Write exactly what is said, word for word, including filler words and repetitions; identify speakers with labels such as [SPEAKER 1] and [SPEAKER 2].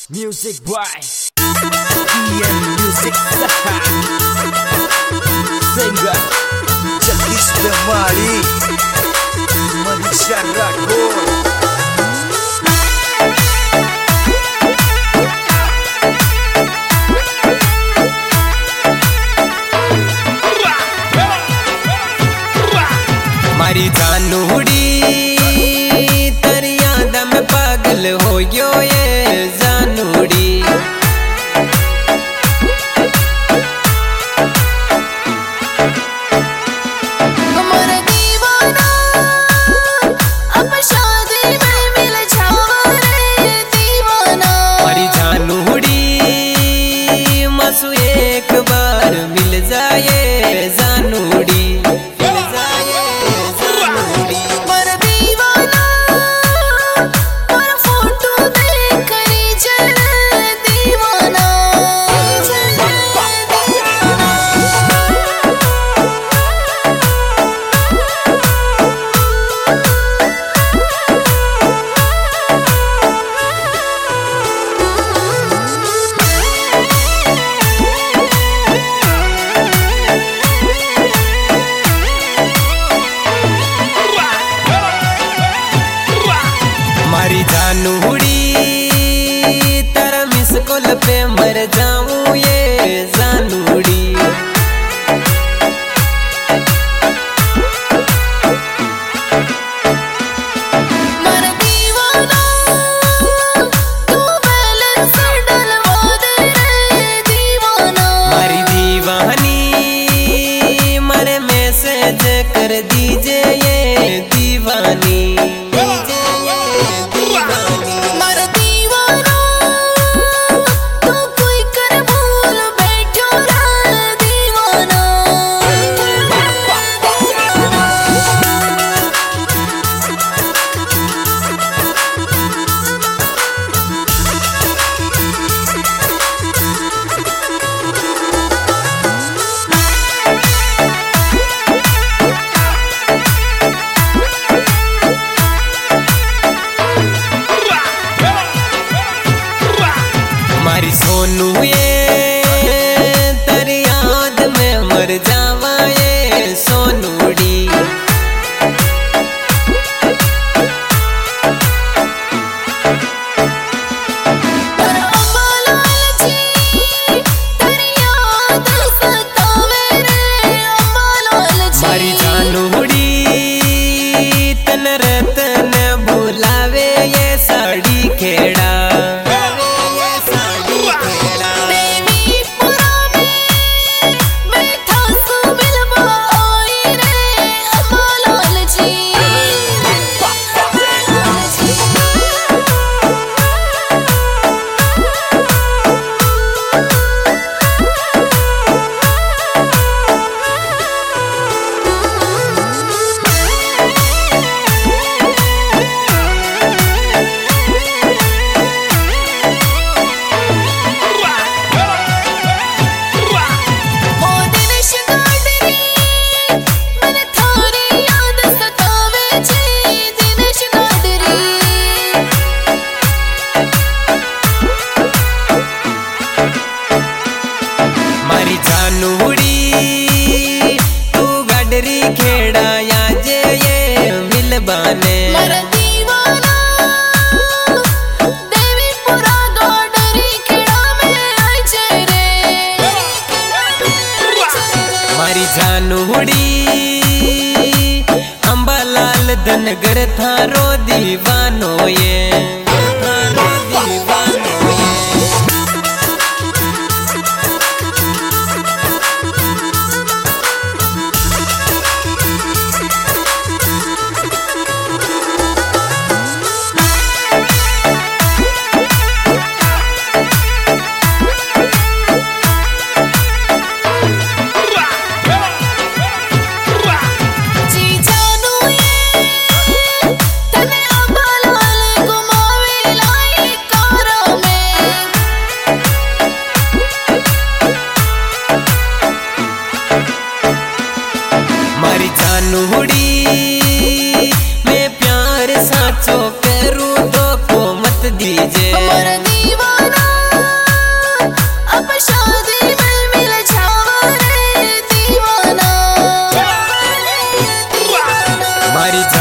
[SPEAKER 1] Music by Ian Music Singer Jagdish Damali Manisha Rathore
[SPEAKER 2] मारी जानूड़ी तेरी याद में पागल हो यो ये जानूड़ी
[SPEAKER 3] हमारा दीवाना अब शादी में मिल जावा रे दीवाना
[SPEAKER 2] मारी जानूड़ी मसू एक बार मिल जाए जानूड़ी मारी जानूड़ी तेरा मिस कॉल पे मर जाऊं ये जानूड़ी
[SPEAKER 3] मारा दीवाना तू बैलेंस डलवा दे रे दीवाना
[SPEAKER 2] मारी दीवानी मारे मैसेज कर दीजिए ये दीवानी मारी सोनू ये तेरी याद में मर जावा ये सोनूड़ी मारी जानूड़ी तन रतन भुलावे ये साड़ी खेड़ा मारी जानूड़ी तू गडरी खेड़ा या जे ये मिलबाने
[SPEAKER 3] मारा दीवाना देवीपुरा गडरी खेड़ा में आई जे रे
[SPEAKER 2] मारी जानूड़ी अंबालाल धनगर थारो दीवानो ये थारो दीवानो ये
[SPEAKER 3] जी जानू ये तने अंबालाल घुमावे लाई कारा में
[SPEAKER 2] मारी जानूड़ी मैं प्यार साचो करूँ तो को मत दीजे
[SPEAKER 3] हमारा दीवाना
[SPEAKER 2] मारी